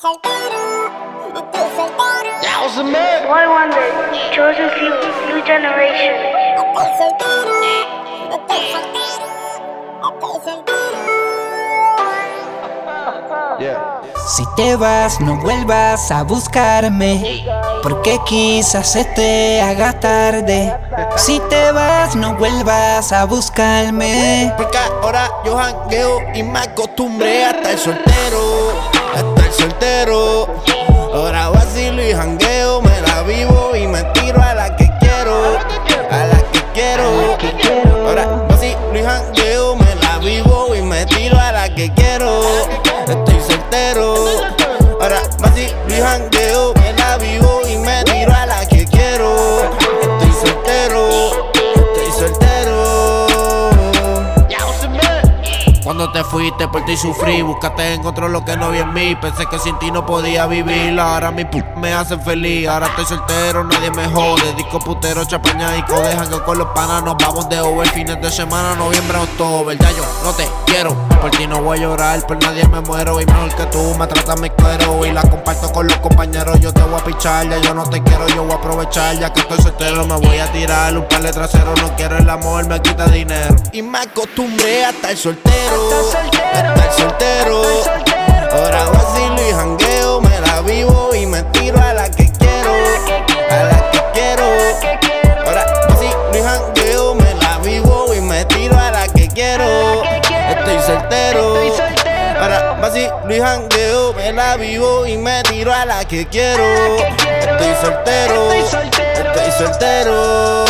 Boy Wonder, Chosen Few, New Generation. Si te vas, no vuelvas a buscarme, porque quizás se te haga tarde. Si te vas, no vuelvas a buscarme, porque ahora yo jangueo y me acostumbré a estar soltero, a estar soltero. Ahora vacilo y jangueo, me la vivo y me tiro a la que quiero, a la que quiero. Ahora vacilo y jangueo, me la vivo y me tiro a la que quiero. Estoy soltero. Ahora vacilo y jangueo, me la vivo y me tiro a la que quiero. Estoy soltero. Estoy soltero. Cuando te fuiste por ti sufrí, buscaste encontró lo que no vi en mí. Pensé que sin ti no podía vivir, ahora mi me hace feliz. Ahora estoy soltero, nadie me jode. Disco putero, chapaña y code. Jangueo con los panas, nos vamos de over. Fines de semana, noviembre, octubre. Ya yo no te quiero, por ti no voy a llorar, por nadie me muero. Y mejor que tú me tratas mi cuero y la comparto con los compañeros. Yo te voy a pichar, ya yo no te quiero, yo voy a aprovechar. Ya que estoy soltero me voy a tirar un par de traseros. No quiero el amor, me quita dinero. Y me acostumbré a estar soltero, a estar soltero. Ahora vacilo y jangueo, me la vivo y me tiro a la que quiero, a la que quiero. Ahora vacilo y jangueo, me la vivo y me tiro a la que quiero. Estoy soltero. Ahora vacilo y jangueo, me la vivo y me tiro a la que quiero. Estoy soltero. Estoy soltero.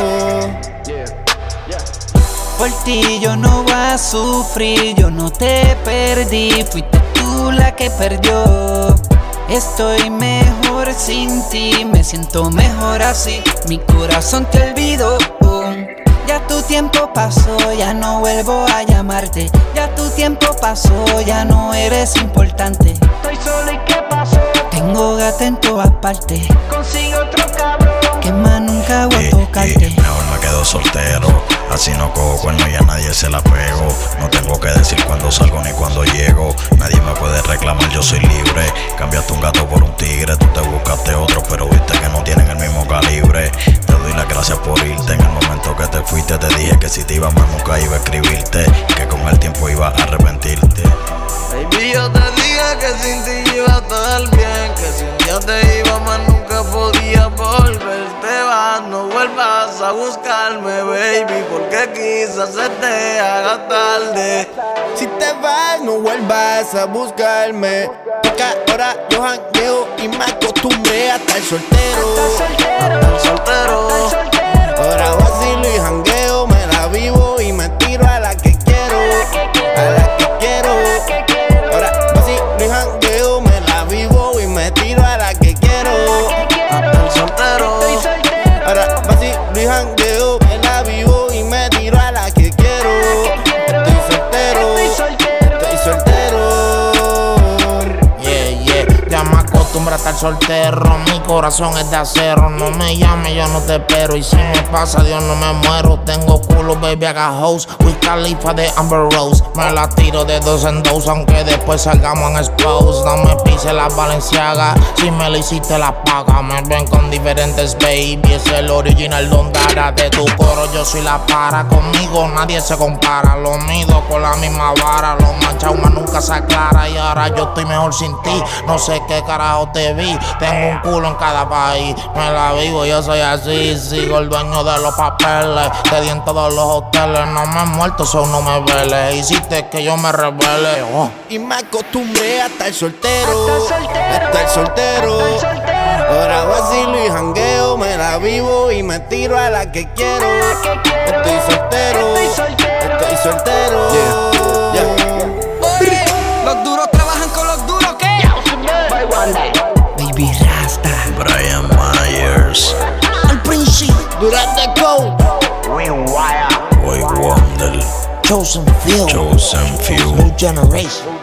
por ti yo no voy a sufrir. Yo no te perdí, fuiste tú la que perdió. Estoy mejor sin ti, me siento mejor así. Mi corazón te olvidó. Ya tu tiempo pasó, ya no vuelvo a llamarte. Ya tu tiempo pasó, ya no eres importante. Estoy solo y ¿qué pasó? Tengo gata en todas partes. Consigo otro cabrón que más nunca voy a tocarte. Mejor me quedo soltero, así no cojo cuerno y a nadie se la pego. No tengo que decir cuándo salgo ni cuándo llego. Nadie me puede reclamar, yo soy libre. Cambiaste un gato por un tigre, tú te buscaste otro, pero viste que no tienen el mismo calibre. Te doy las gracias por irte. En el momento que te fuiste te dije que si te iba más nunca iba a escribirte, que con el tiempo iba a arrepentirte. Baby, yo te dije que sin ti iba a estar bien, que si un día te iba más nunca podía volver. Te vas, no vuelvas a buscarme, baby, porque quizás se te haga tarde. Si te vas, no vuelvas a buscarme, porque ahora yo jangueo y me acostumbré a estar soltero. A estar soltero. Ahora vacilo y jangueo, me la vivo y me tiro a la que quiero, a la que quiero. Ahora vacilo y jangueo, me la vivo y me tiro a la que quiero. A estar soltero. Ahora vacilo y jangueo, me la vivo y me tiro a la que quiero. Estoy soltero. Estoy soltero. Ya me acostumbro a estar soltero, mi corazón es de acero. No me llames, yo no te espero. Y si me pasa, Dios no me muero. Tengo culo, baby, haga host. Wiz Khalifa de Amber Rose. Me la tiro de dos en dos, aunque después salgamos en expose. No me pise la Balenciaga, si me lo hiciste la paga. Me ven con diferentes, baby, es el original Don Dada. De tu coro yo soy la para, conmigo nadie se compara. Lo mido con la misma vara, lo manchado más nunca se aclara. Y ahora yo estoy mejor sin ti, no sé qué carajo te vi. Tengo un culo en cada país, me la vivo, yo soy así. Sigo el dueño de los papeles, te di en todos los hoteles. No me he muerto, so no me veles. Hiciste que yo me revele. Y me acostumbré a estar soltero, a estar soltero. Ahora vacilo y jangueo, me la vivo y me tiro a la que quiero. Estoy soltero, estoy soltero. Los duros trabajan con los duros, ¿qué? Baby Rasta, Brian Myers, Al Principio, Durante Code, Boy Wonder, Chosen Few, Chosen Few. New Generation.